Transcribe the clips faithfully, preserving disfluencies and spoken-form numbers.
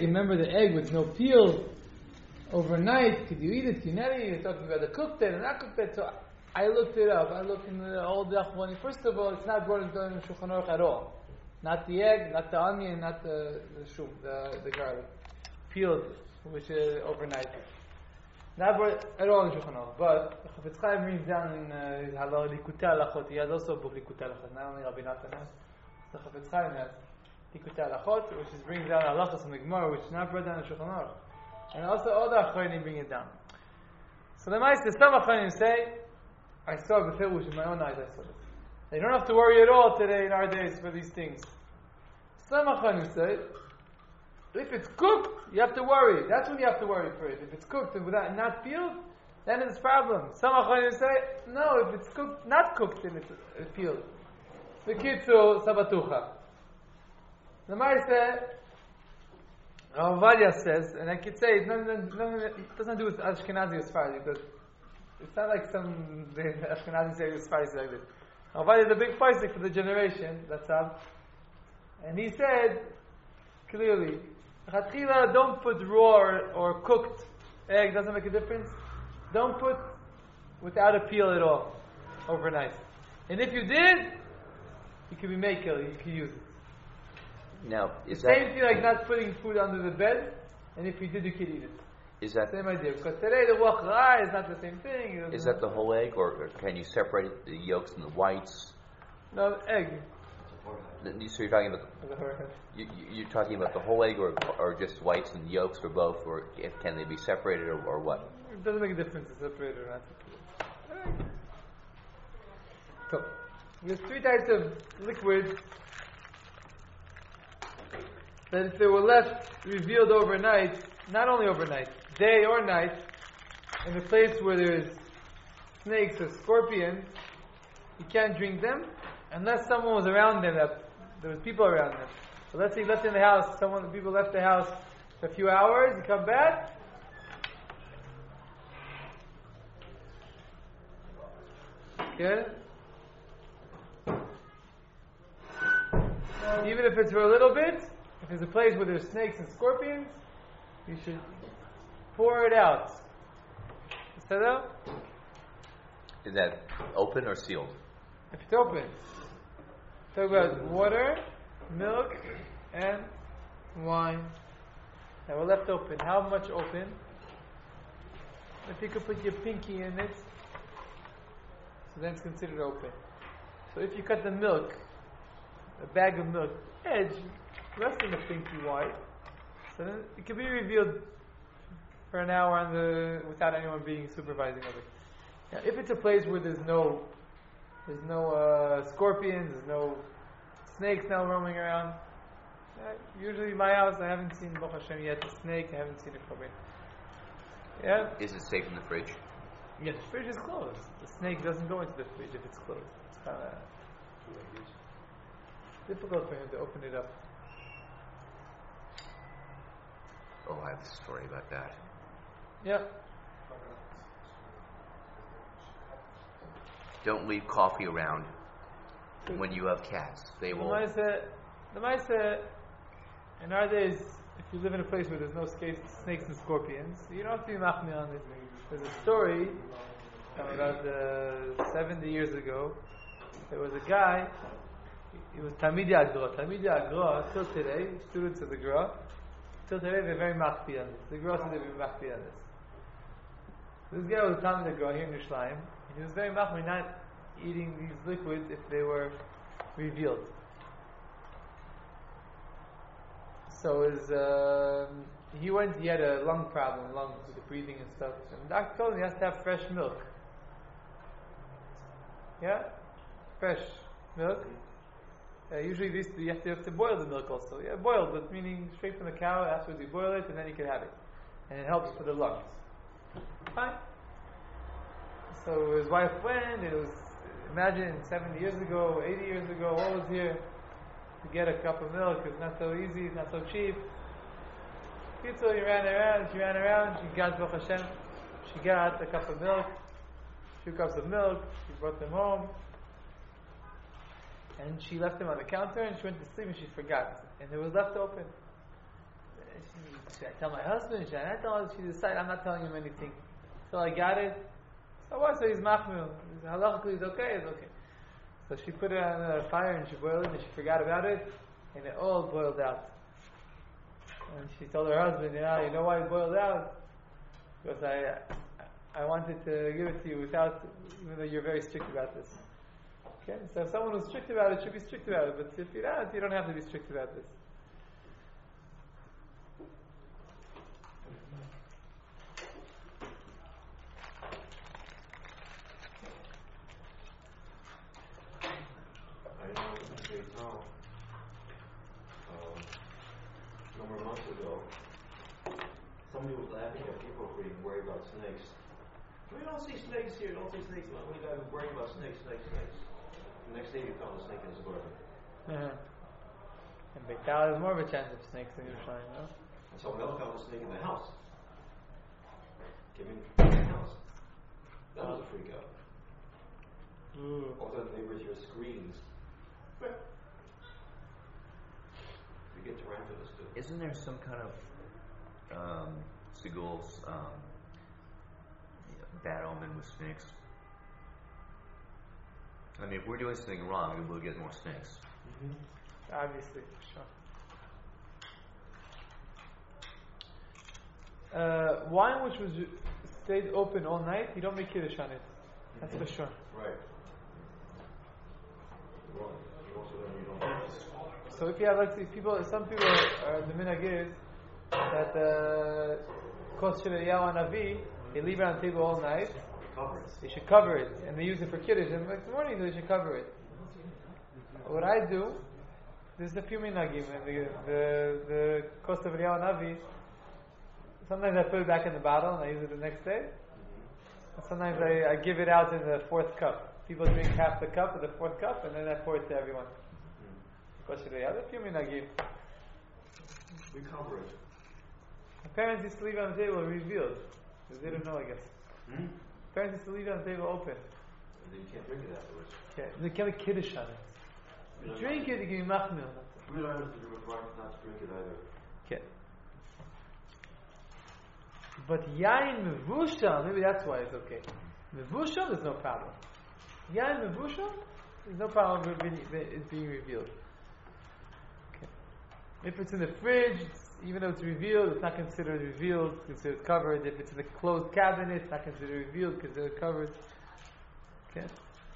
remember the egg with no peel, overnight, could you eat it? Can you not eat it? You're talking about the cooked it and not cooked it. So I looked it up. I looked in the old Achwani. First of all, it's not brought into the Shulchan Aruch at all. Not the egg, not the onion, not the the shum, the, the garlic. Peeled, which is overnight. Not brought at all in Shulchan Aruch. But Chafetz Chaim brings down in uh, his Halal Likutei Halachot. He has also a book Likutei Halachot. Not only Rabbi Natan has. So Chafetz Chaim has Likutei Halachot, which is brings down halachos from the Gemara, which is not brought down in Shulchan Aruch. And also all the Achronim bring it down. So the Ma'aseh, some Achronim say, I saw B'Firush in my own eyes, I saw this. You don't have to worry at all today in our days for these things. Some Achronim say, if it's cooked, you have to worry. That's when you have to worry for it. If it's cooked and without not peeled, then it's a problem. Some Achronim say, no, if it's cooked, not cooked, then it's uh, peeled. The Kitzu Sabatucha. The Ma'aseh, Rav Ovadia says, and I could say it doesn't, it doesn't do with Ashkenazi or Sephardi, because it's not like some the Ashkenazi say Sephardi like this. Rav Ovadia is a big fighter for the generation, that's how. And he said clearly, Chatchila, don't put raw or, or cooked egg, doesn't make a difference. Don't put without a peel at all overnight. And if you did, you could be makel, you could use it. Now, is the that same thing like not putting food under the bed, and if you did, you could eat it. Is that same idea? Because today the ruach ra is not the same thing. Is that the whole egg, or, or can you separate the yolks and the whites? No, egg. So you're talking about the, you, you're talking about the whole egg, or or just whites and yolks, or both, or if, can they be separated, or, or what? It doesn't make a difference to separate or not separate. So there's three types of liquids that if they were left revealed overnight, not only overnight, day or night, in a place where there's snakes or scorpions, you can't drink them unless someone was around them, that there was people around them. So let's say you left in the house, someone, the people left the house for a few hours, you come back, okay? Even if it's for a little bit, if there's a place where there's snakes and scorpions, you should pour it out. Set up? Is that open or sealed? If it's open. Talk about water, milk, and wine. Now we're left open. How much open? If you could put your pinky in it, so then it's considered open. So if you cut the milk, a bag of milk, edge, less than a pinky wide, so then it can be revealed for an hour on the without anyone being supervising of it. Now, if it's a place where there's no there's no uh, scorpions, there's no snakes now roaming around. Uh, usually in my house I haven't seen Baruch Hashem yet a snake, I haven't seen a cobra. Yeah. Is it safe in the fridge? Yes, the fridge is closed. The snake doesn't go into the fridge if it's closed. It's kind of difficult for him to open it up. Oh, I have a story about that. Yeah. Don't leave coffee around when you have cats. They will. The Maisa, the Maisa, in our days, if you live in a place where there's no snakes, snakes and scorpions, you don't have to be machmir on it. There's a story from about uh, seventy years ago. There was a guy. He was Talmidei Agra. Talmidei Agra, till today, students of the Gra, till today they're very machmir on this. The Gra said they're very machmir on this. This guy was a Talmidei Agra here in Yerushalayim. He was very machmir not eating these liquids if they were revealed. So his, uh, he went, he had a lung problem, lungs with the breathing and stuff. And the doctor told him he has to have fresh milk. Yeah? Fresh milk. Uh, usually this, you have to, you have to boil the milk also. Yeah, boiled, but meaning straight from the cow, afterwards you boil it and then you can have it. And it helps for the lungs. Fine. So his wife went, it was, imagine seventy years ago, eighty years ago, what was here? To get a cup of milk, it's not so easy, it's not so cheap. So he ran around, she ran around, she got Baruch Hashem, she got a cup of milk, two cups of milk, she brought them home, and she left them on the counter, and she went to sleep and she forgot, and it was left open. should I tell my husband? Should I not tell him? She decided, I'm not telling him anything. So I got it. So what? So he's machmir. Halachically, he's okay. It's okay. So she put it on the fire and she boiled it and she forgot about it, and it all boiled out. And she told her husband, yeah, you know why it boiled out? Because I, I wanted to give it to you without, even though you're very strict about this. Okay, so if someone who's strict about it should be strict about it, but if you're not, you don't have to be strict about this. I know in Vietnam, um, a number of months ago, somebody was laughing at people who were worried about snakes. We don't see snakes here, don't see snakes. Well, we got worried about snakes, snakes, snakes. The next day we found a snake in his garden. Uh-huh. In Beitar, there's more of a chance of snakes than Yerushalayim, no? And someone else found a snake in the house. Came in from the house. That was a freak out. Ooh. All the neighbors hear screams. We get tarantulas too. Isn't there some kind of um, Seagull's um, bad omen with snakes? I mean, if we're doing something wrong, we'll get more snakes. Mm-hmm. Obviously, for sure. Uh, wine which was stayed open all night, you don't make kiddush on it. That's mm-hmm. for sure. Right. Well, you also then you don't. So if you have, let's see, people, some people are the minhag is that the kos shel Eliyahu Hanavi, they leave it on the table all night. Cover it. They should cover it, and they use it for kiddush. And the next morning they should cover it. What I do, there's a few minhagim, and the the the kos of Eliyahu Hanavi. Sometimes I put it back in the bottle and I use it the next day. And sometimes I, I give it out in the fourth cup. People drink half the cup of the fourth cup, and then I pour it to everyone. Kos of Eliyahu. There's a few minhagim. We cover it. My parents used to leave it on the table revealed. Because they don't know, I guess. Hmm? Parents used to leave it on the table open. And then you can't drink it afterwards. Okay. They can't make kiddush on it. You You drink it, you give me machmir. We learned that it was right not to drink it either. Okay. But yain mevushal, maybe that's why it's okay. Mevushal, there's no problem. Yain mevushal, there's no problem with being, it being revealed. Okay. If it's in the fridge, it's, even though it's revealed, it's not considered revealed, it's considered covered. If it's in a closed cabinet, it's not considered revealed, considered covered. Okay.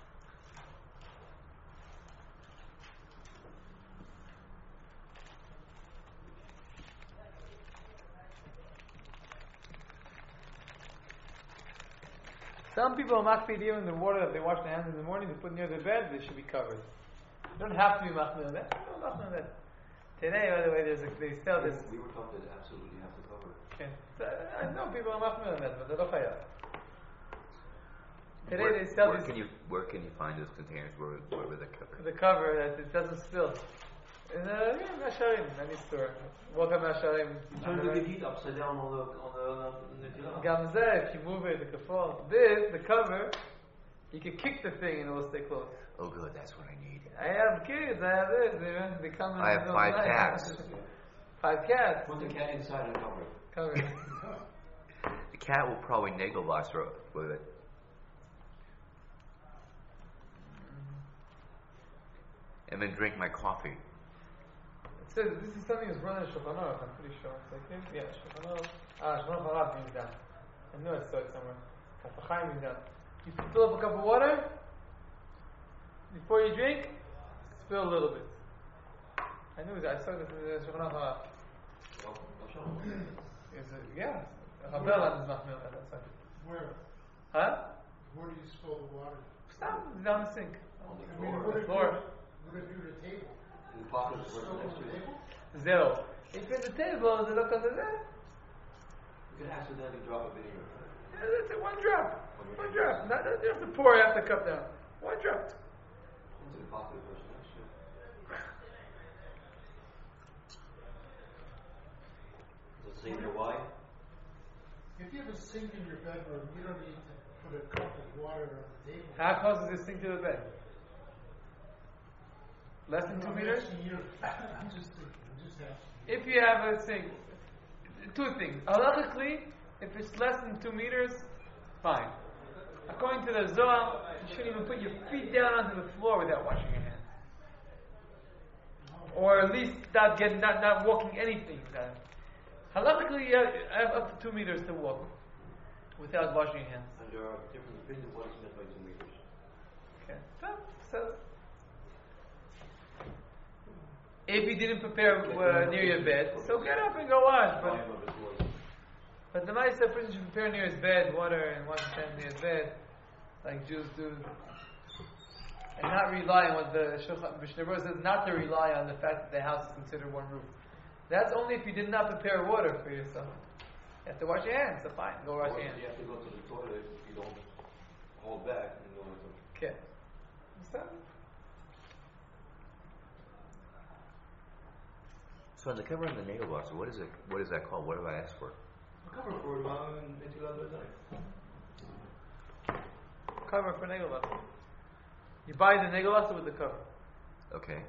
Some people are makpid even the water that they wash their hands in the morning, they put near their bed, they should be covered. You don't have to be makpid on that. No makpid on that. Today, by the way, there's a, they sell this. We were taught that absolutely have to cover. Okay. So, I know people are makpid on that, but they're not chayav. Today where, they sell where this. Can you, where can you find those containers where, where, where they're covered? The cover that it doesn't spill. In a yeah, Masharim, any store. Welcome Masharim. You turn the heat upside down on the on the on the Gamzeh, if you move it, it can fall. This, the cover, you can kick the thing and it will stay closed. Oh, good. That's what I need. I have kids. I have this. They, they come in. I have five cats. Five cats. Put the cat inside and cover it. Cover it. The cat will probably nagelbust with it. And then drink my coffee. It says this is something that's brought in Shulchan Aruch, I'm pretty sure. It's like, yeah, Shulchan Aruch. Ah, Shulchan Aruch brings down. I know I saw it somewhere. Kaf HaChaim brings down. You fill up a cup of water. Before you drink, spill a little bit. I knew that. I saw this in Shulchan Aruch. Is it? Yeah. Chabel on his machmir. Where? Huh? Where do you spill the water? Stop. Down the sink. On the I mean, floor. what if Floor. you- what if you're at the table? In the pocket is Spill right on next the to it. table? Zero. If you're at the table, is it okay to that? You can accidentally drop a bit in your food. Yeah, that's it. One drop. One drop. Not, not, you have to pour half the cup down. One drop. Into the pocket of the person next to you. Does it say there why? If you have a sink in your bedroom, you don't need to put a cup of water on the table. How close is this thing to the bed? Less than two I'm meters? asking you. I'm just thinking. I'm just asking. If you have a sink two things. Halachically, if it's less than two meters, fine. According to the Zohar, you shouldn't even put your feet down onto the floor without washing your hands. Or at least not getting, not, not walking anything. Halachically, you have up to two meters to walk without washing your hands. And there are different opinions what is meant by two meters. Okay. So, so if you didn't prepare uh, near your bed, so get up and go wash. But, but the nice person should prepare near his bed, water and wash his hands near his bed, like Jews do. And not rely on what the Shulchan Mishnah Berurah says, not to rely on the fact that the house is considered one roof. That's only if you did not prepare water for yourself. You have to wash your hands, so fine, go wash your hands. You have to go to the toilet if you don't hold back and go into Okay. Understand? So on the cover of the nail box, what is it? What is that called? What have I asked for? cover for um, until other time. Cover for nail buster. You buy the nail buster with the cover. Okay.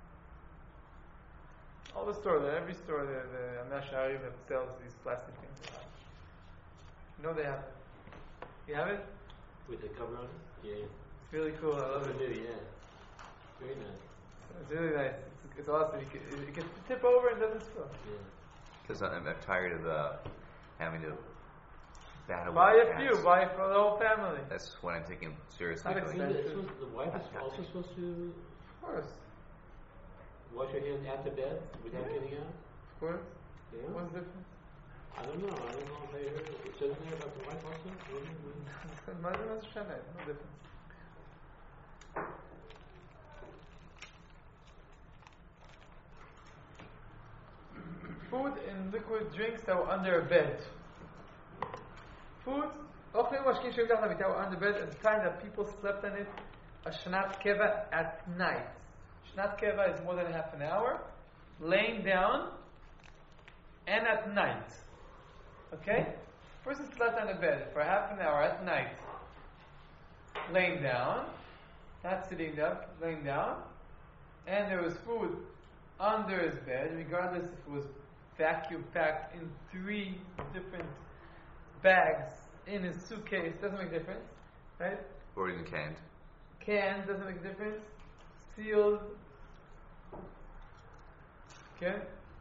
All the stores, every store, the, the Amashari that sells these plastic things. You know they have it. You have it? With the cover on it? Yeah. It's really cool. I love it. Yeah. Very nice. It's really nice. It's, it's awesome. You can, it can tip over and doesn't spill. Yeah. Because I'm, I'm tired of uh, having to battle Buy with a cats. few. Buy it for the whole family. That's what I'm taking seriously. Not Like, expensive. It's supposed- the wife is also supposed to Of course. wash her hands after bed without Yeah. getting out? Of course. Yeah. What's the difference? I don't know. I don't know if I heard it. It says there about the wife also? Really? No difference. Food and liquid drinks that were under a bed. Food, Ochlim Mashkin Shem Dach Lamita were under bed at the time that people slept on it, a Shnat Keva at night. Shnat Keva is more than half an hour, laying down, and at night. Okay? Person slept on the bed for half an hour at night, laying down, not sitting up, laying down, and there was food under his bed, regardless if it was vacuum packed in three different bags in his suitcase, doesn't make a difference, right? or even canned. Canned, doesn't make a difference. Sealed. Okay?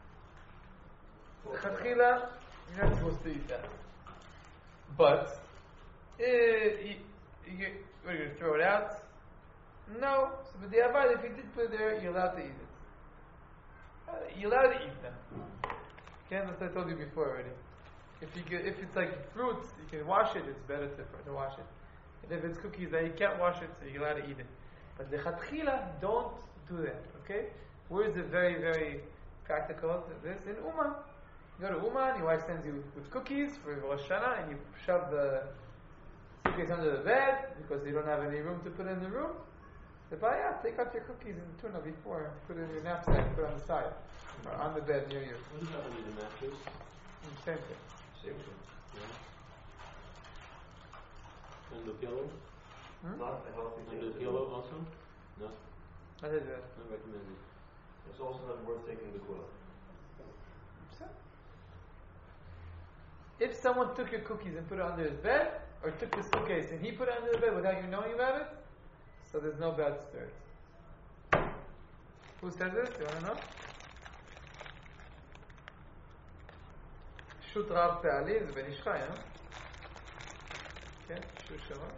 Chatchila, you're not supposed to eat that. But, uh, you, you, what, are you going to throw it out? No. So, but the Avad, if you did put it there, you're allowed to eat it. Uh, you're allowed to eat them. Okay, that's what I told you before already. If you get, if it's like fruits, you can wash it. It's better to, to wash it. And if it's cookies, then you can't wash it, so you're allowed to eat it. But the chatchila, don't do that. Okay? Where is it very, very practical? This in Uman. You go to Uman, your wife sends you with cookies for Rosh Hashanah, and you shove the suitcase under the bed because you don't have any room to put it in the room. The baya, take out your cookies and tuna before, put it in your knapsack, put it on the side, or on the bed near you. What does that mean, the mattress? Same thing. Same thing. Yeah. And the pillow? Hmm? Not a healthy thing. And the to pillow do. also? No, What is that? not recommended. It's also not worth taking the quilt. If someone took your cookies and put it under his bed, or took the suitcase and he put it under the bed without you knowing about it, so there's no bad spirit. Who says this? You want to know? Shut Rav Pe'ali is Ben Ish Chai, huh? Okay, Shut Shema.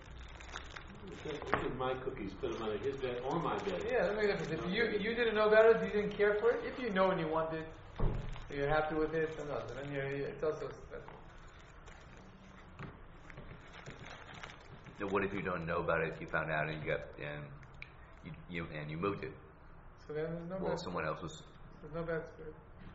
Look at my cookies, put them on his bed or my bed. Yeah, that makes a difference. If you you didn't know about it, you didn't care for it. If you know and you want it, you're happy with it, then no, then you're, it's also special. Now, what if you don't know about it? If you found out and you got and you, you and you moved it? So then there's no Well, bad. someone else was. There's no bad spirit.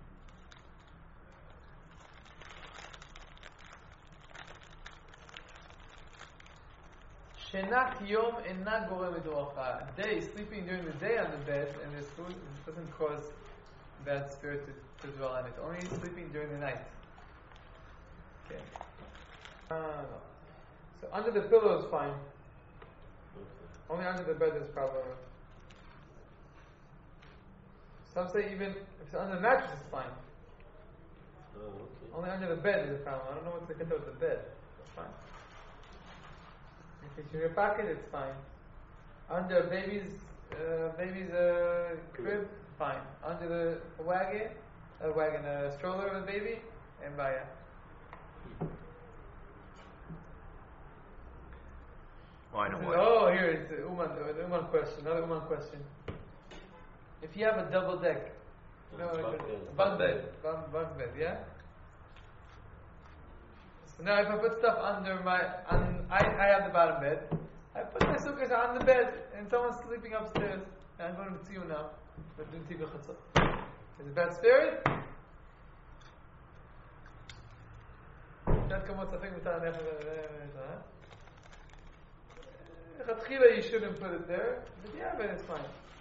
Shenat yom ena gorem edoracha. Day, sleeping during the day on the bed and there's food, it doesn't cause bad spirit to, to dwell on it. Only sleeping during the night. Okay. Uh, no. So under the pillow is fine. Only under the bed is problem. Some say even if it's under the mattress it's fine. Oh, okay. Only under the bed is a problem. I don't know what's the kata with the bed. That's fine. If it's in your pocket, it's fine. Under a baby's uh, baby's uh, crib, fine. Under the wagon, a wagon, a stroller of a baby, and baya. Oh, I know what. Oh, here it's the Uman, the Uman question. Another Uman question. If you have a double deck, no, Bunk like bed. a bunk bed, bunk, bunk bed, yeah. So now, if I put stuff under my, on, I, I have the bottom bed. I put my suitcase on the bed, and someone's sleeping upstairs. And I'm going to see you now. But doing tivul chatzah. Is it bad spirit? You shouldn't put it there, but yeah, but it's fine.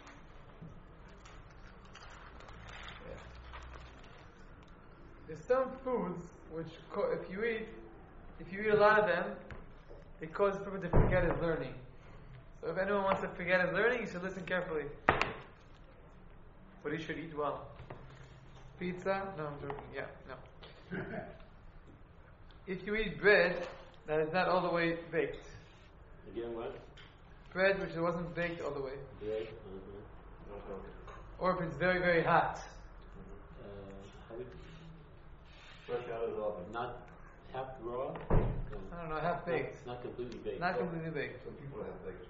Yeah. There's some foods which, co- if you eat, if you eat a lot of them, it causes people to forget his learning. So if anyone wants to forget his learning, he should listen carefully. But he should eat well. Pizza? No, I'm joking. Yeah, no. If you eat bread that is not all the way baked, Again, what? bread which wasn't baked all the way, Bread. Uh-huh. or if it's very, very hot, Uh, how would, Fresh out of the oven. not half raw? I don't know, half baked, Not, not completely baked. not completely baked, Some people have baked.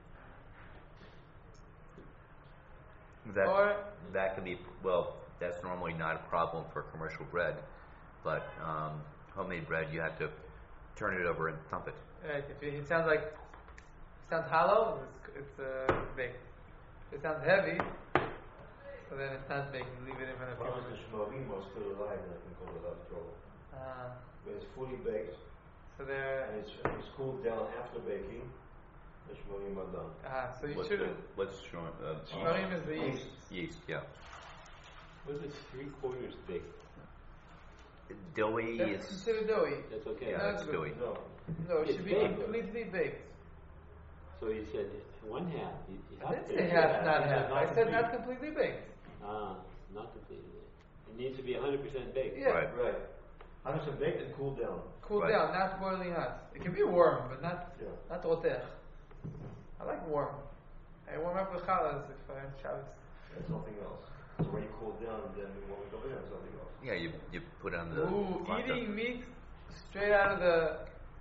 That or that can be well. That's normally not a problem for commercial bread, but um, homemade bread you have to turn it over and thump it. right, if it, it sounds like it sounds hollow, it's, it's uh, baked. If it sounds heavy, so then it's not baked. You leave it in front of Once people. the shmavim was still alive, and I can call it out of trouble. Uh, When it's fully baked, so they're and it's, it's cooled down after baking, the shmavim are done. ah, so you What's shouldn't. the, what's showing? Uh, Shmarim is the yeast. yeast, yeah. What if it's three quarters baked? Doughy That's is considered doughy. That's okay. yeah, No, that's it's doughy. No. No, it It's should be baked. completely baked. So you said one half. You, you I have didn't to say half, half, not you half. said I said not complete. completely baked. Ah, not completely baked. It needs to be one hundred percent baked. Yeah. Right. Right. one hundred percent baked and cooled down. Cool Right. down, not boiling hot. It can be warm, but not Yeah. not rotech. I like warm. I warm up with challahs if I have Shabbos. That's something else. So when you cool down, then when we go in, it's something else. Yeah, you you put on the Ooh, hot eating dog. meat straight out of the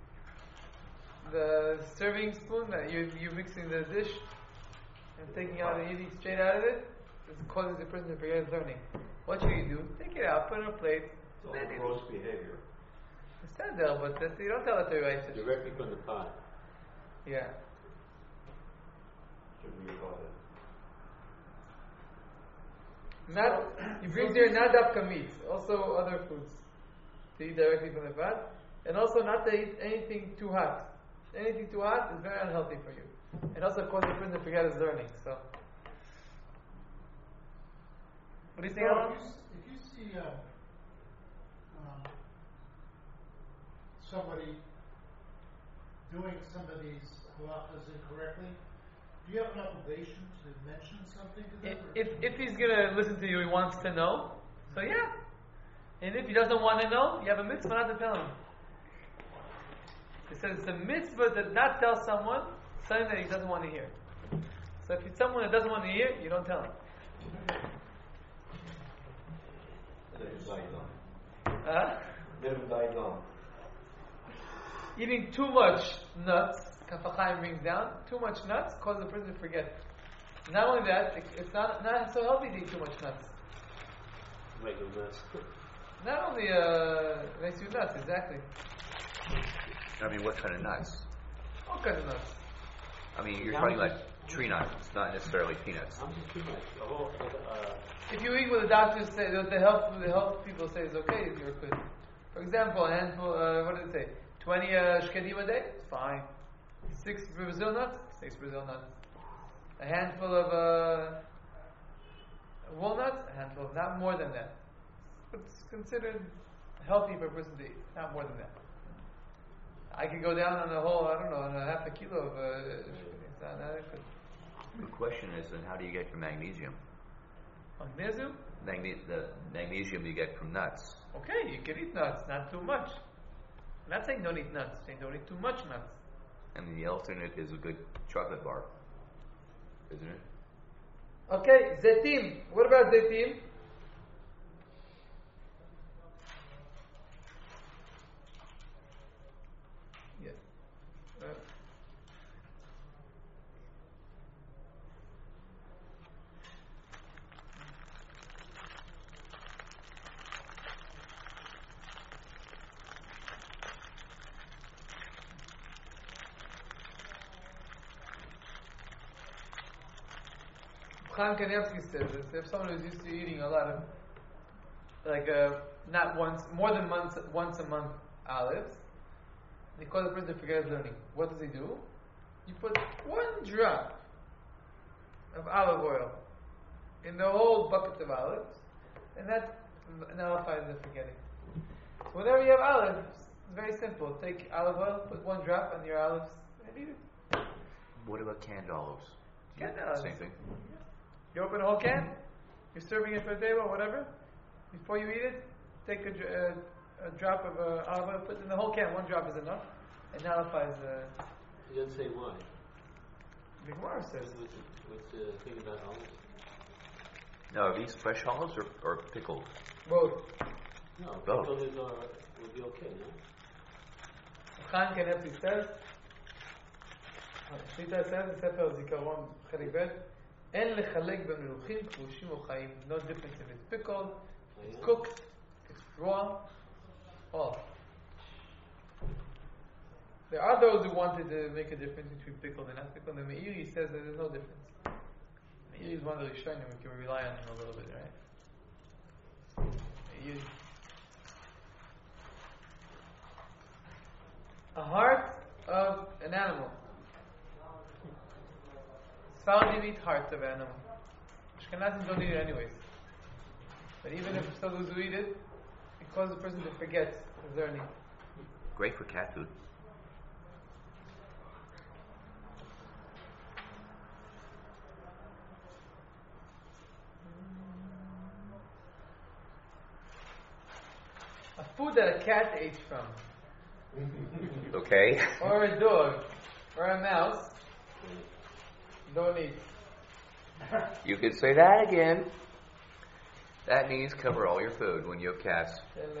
the serving spoon that you you mixing the dish and taking out and eating straight out of it, it causes the person to forget his learning. What should you do? Take it out, put it on a plate. It's all then eat it. gross behavior. It's not there, but that's, you don't tell it to your wife. Directly from the pot. Yeah. Shouldn't be about it. Not, he brings here not dafka meat, also other foods to eat directly from the pot, and also not to eat anything too hot. Anything too hot is very unhealthy for you, and also causes the person to forget his learning. So, what do you think, So Alan? if you, s- if you see uh, um, somebody doing some of these halachas incorrectly, do you have an obligation to mention something to them? If, or- if if he's gonna listen to you, he wants to know. So yeah, and if he doesn't want to know, you have a mitzvah not to tell him. It says it's a mitzvah to not tell someone something that he doesn't want to hear. So if it's someone that doesn't want to hear, you don't tell him. Let him die dumb. Huh? Let him die dumb. Eating too much nuts, Kaf HaChaim brings down, too much nuts causes the person to forget. Not only that, it- it's not not so healthy to eat too much nuts. Make them nuts. Not only uh, it makes you nuts, exactly. I mean, what kind of nuts? All kinds of nuts. I mean, you're How talking much- about tree nuts, not necessarily peanuts. How much too much? The whole, uh, If you eat what the doctors say, what the health the health people say is okay, you're good. For example, a handful. Uh, what did it say? Twenty uh, shkedim a day, it's fine. Six Brazil nuts, six Brazil nuts. A handful of uh, walnuts, a handful. Of, not more than that. It's considered healthy for a person to eat. Not more than that. I could go down on a whole. I don't know, on a half a kilo of. Uh, shkedim. It's not, not good. The question is, then how do you get your magnesium? Magnesium? magne- the magnesium you get from nuts. Okay, you can eat nuts, not too much. I'm not saying don't eat nuts, I'm saying don't eat too much nuts. And the alternate is a good chocolate bar, isn't it? Okay, zetim. What about zetim? Yeah. Uh, Chaim Kanievsky says this: if someone is used to eating a lot of, like, uh, not once, more than once, once a month olives, they call the person to forget his learning. What does he do? You put one drop of olive oil in the whole bucket of olives, and that nullifies the forgetting. So whenever you have olives, it's very simple. Take olive oil, put one drop on your olives, and eat it. What about canned olives? Canned olives. Same thing. You open a whole can, you're serving it for a table, whatever. Before you eat it, take a, dr- uh, a drop of uh, olive oil, put it in the whole can. One drop is enough. It nullifies the. He doesn't say why. The Gemara says. What's the, what's the thing about olives? Now, are these fresh olives or, or pickled? Both. No, Both. pickled is, uh, would be okay, no? Chaim Kanievsky says. Shlita says in Sefer Zikaron Chelik Bet, אין לחלק בין מלוכים, כבושים או חיים. No difference if it's pickled, it's cooked, it's raw, all. There are those who wanted to make a difference between pickled and not pickled. The Meiri says that there's no difference. Meiri is one of the Rishonim, we can rely on him a little bit, right? Meiri. A heart of an animal. Sfaradim eat hearts of animal. Ashkenazim don't eat it anyways. But even if those who eat it, it causes the person to forget his learning. Great for cat food. A food that a cat ate from, Okay. or a dog, or a mouse, don't eat. You could say that again. That means cover all your food when you have cats,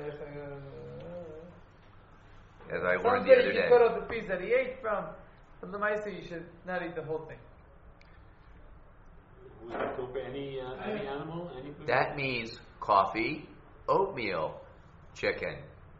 as I learned Some the say other you day. can cut off the piece that he ate from, but the mice say you should not eat the whole thing. We can go for any, uh, any animal, any food? That means coffee, oatmeal, chicken.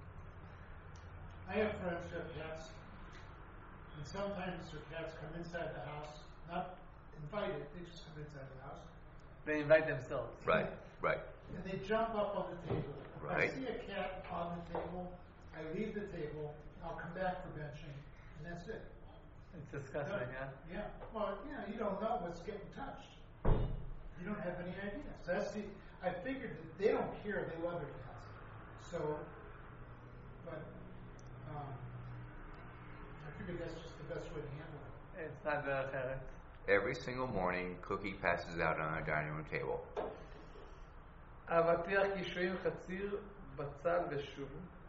I have friends who have cats, and sometimes their cats come inside the house, not invited, they just come inside the house, They invite themselves. Right, right. and they jump up on the table. If Right. I see a cat on the table, I leave the table, I'll come back for benching, and that's it. It's disgusting, yeah? Yeah, well, yeah, you don't know what's getting touched. You don't have any idea. So that's the, I figured that they don't care, they love their cats. So, but, um, I figured that's just the best way to handle it. It's not the cheret. Every single morning, Cookie passes out on our dining room table. אבטיח קישואים חציר, בצל ושום.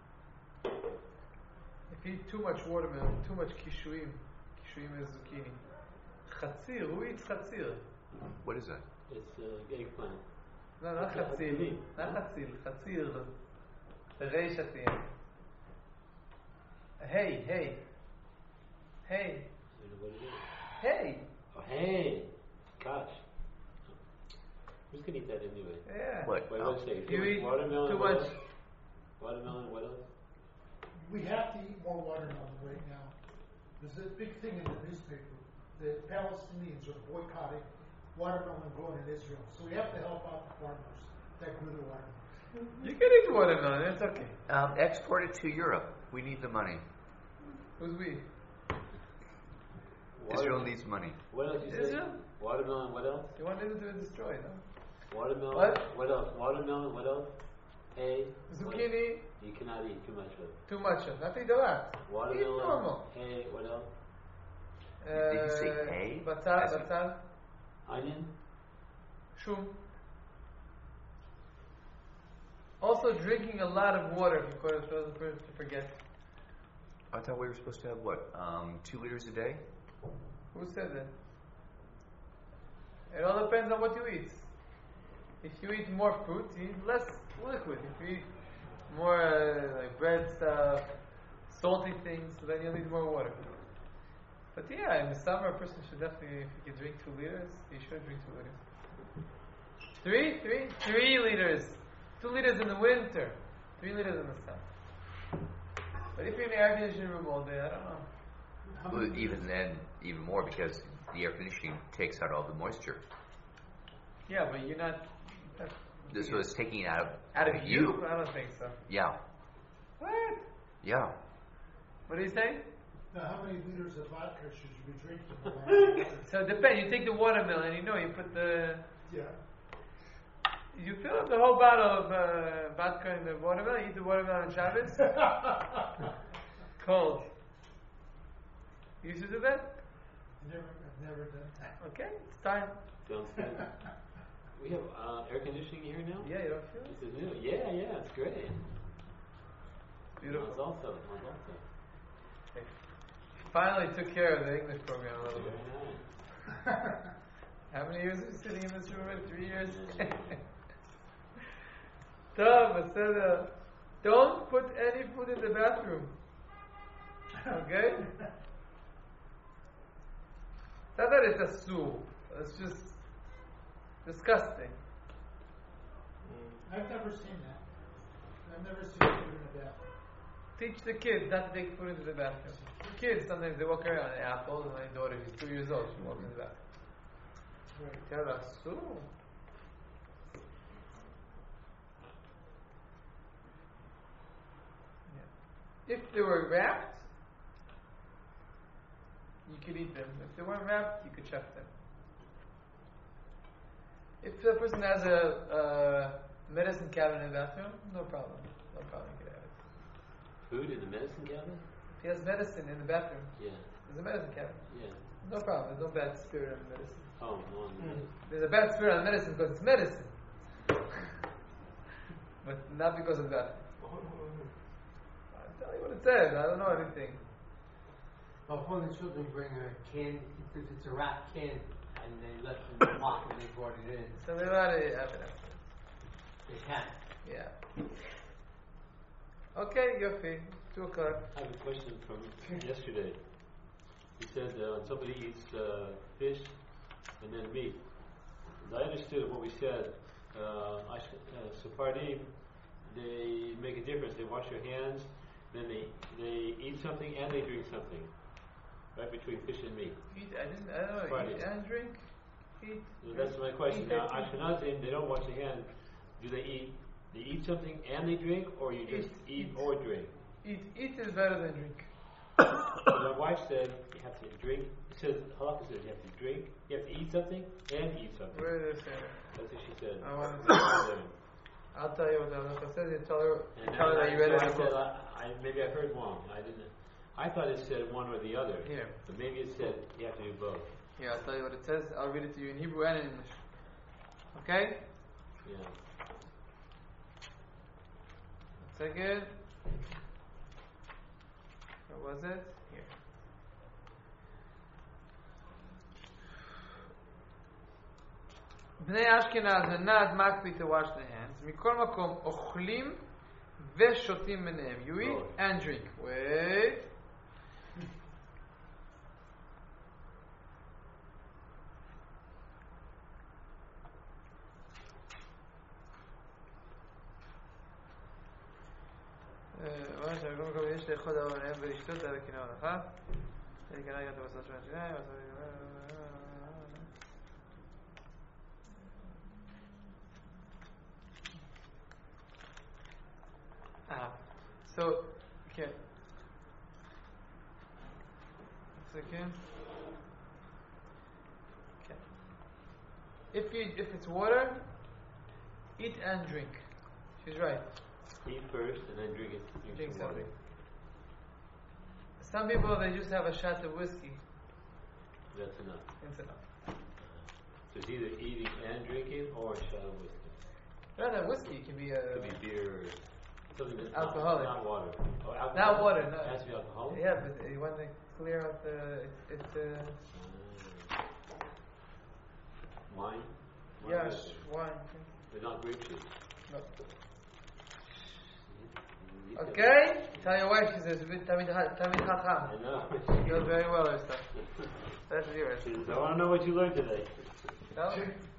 If you eat too much watermelon, too much kishuim, kishuim is zucchini. Chatzir, who eats chatzir? What is that? It's uh, eggplant. No, not chatzir. Not chatzir, chatzir. Reish atiyah. Hey, hey. Hey. I don't know what it is. Hey. Oh, hey! Gosh. Who's gonna eat that anyway? Yeah. What? Wait, Oh. what's it? You eat watermelon, too what much. else? Watermelon, what else? We have to eat more watermelon right now. There's a big thing in the newspaper. The Palestinians are boycotting watermelon grown in Israel. So we have to help out the farmers that grew the watermelon. You can eat watermelon, it's okay. Um, export it to Europe. We need the money. Who's we? Israel needs money. What else you say? Israel? Watermelon, what else? You want Israel to destroy, no? Watermelon, What? else? Watermelon, what else? Hay. Zucchini, What? You cannot eat too much of it. too much of. Not eat a lot. Eat Watermelon, normal. hay, what else? Did you say Uh, hay? Batzal, As in- batzal, Onion? shum. Also, drinking a lot of water can cause the person to forget. I thought we were supposed to have what, um, two liters a day? Who said that? It all depends on what you eat. If you eat more fruit, you eat less liquid. If you eat more uh, like bread stuff, salty things, so then you'll need more water. But yeah, in the summer, a person should definitely, if you can drink two liters, you should drink two liters. Three, three, three liters. Two liters in the winter, three liters in the summer. But if you're in the air conditioning room all day, I don't know. Well, even then, even more because the air conditioning takes out all the moisture. Yeah, but you're not. That's, So it's taking it out of out of you? I don't think so. Yeah. What? Yeah. What do you say? Now, how many liters of vodka should you be drinking? So it depends. You take the watermelon, you know, you put the. Yeah. You fill up the whole bottle of uh, vodka in the watermelon. You eat the watermelon on Shabbos. Cold. You used to do that? Never, I've never done that. Okay, it's time. Sounds good. We have uh, air conditioning here now? Yeah, you don't feel it? This is new. Yeah, yeah, it's great. Beautiful. It's also, it's also. Okay. Finally took care of the English program a little Very bit. nice. How many years are you sitting in this room? Already? Three years? Tom, I said, uh, don't put any food in the bathroom. Okay? It's not that it's a soup. It's just disgusting. I've never seen that. I've never seen food in the bathroom. Teach the kids not to take food into the bathroom. Kids, sometimes they walk around with apples, and my daughter, she's two years old, she walks in the bathroom. Right. Tell us, soup. If they were wrapped, you could eat them. If they weren't wrapped, you could chuck them. If the person has a, a medicine cabinet in the bathroom, no problem. No problem, you could have it. Food in the medicine cabinet? If he has medicine in the bathroom, Yeah. there's a medicine cabinet. Yeah. No problem. There's no bad spirit on medicine. Oh, no. no. There's a bad spirit on medicine because it's medicine. But not because of that. I'll tell you what it says. I don't know anything. Well, when the children bring a can, because it's a wrapped can, and they left it in the pot and they brought it in, So they're allowed to have it after. they can. Yeah. Okay, Yofi. Two o'clock. I have a question from yesterday. He said uh, when somebody eats uh, fish and then meat. As I understood what we said, uh, uh, Sephardim, they make a difference. They wash their hands, then they they eat something and they drink something, right, between fish and meat. Eat, I didn't, I don't know, Friday. eat and drink? Eat. So that's my question. Eat Now, and drink. Ashkenazim, they don't wash their hands. Do they eat? They eat something and they drink, or you just Eat, eat, eat. or drink? Eat, eat is better than drink. So my wife said you have to drink. It says halakha says you have to drink, you have to eat something and eat something. Where does it say that? That's what she said. I want to I'll tell you what the halacha says. You tell her, And tell her I, that you read so it I in the said, book. I, I, maybe I heard wrong. I didn't. I thought it said one or the other. Here. But maybe it said you have to do both. Here, I'll tell you what it says. I'll read it to you in Hebrew and in English. Okay? Yeah. One second. Where was it? Here. Bnei Ashkenaz are not makpi to wash their hands. Mikol makom ochlim veshotim menehem. You eat Oh. and drink. Wait. ממש, במקום מקום יש לאכול עליהם ולשתות על הכנעה הולכה. זה כנראה גם את הבשר של השיניים, Ah, so, okay. One second. Okay. If you, if it's water, eat and drink. She's right. Eat first and then drink it. Drink, Drink some water. something. Some people, they just have a shot of whiskey. That's enough. It's enough. So it's either eating and drinking or a shot of whiskey. No, no, whiskey can be a. Could be beer or something that's Alcoholic. Not, not water. Oh, alcohol? Not water, no. It has to be alcoholic? Yeah, but you want to clear out the. It, it, uh, Wine? Wine yeah, is- wine. But not grape juice. No. Okay? Tell your wife she's a bit Tamid Chacham. I know. She goes very well, her stuff. That's yours. I want to know what you learned today. No?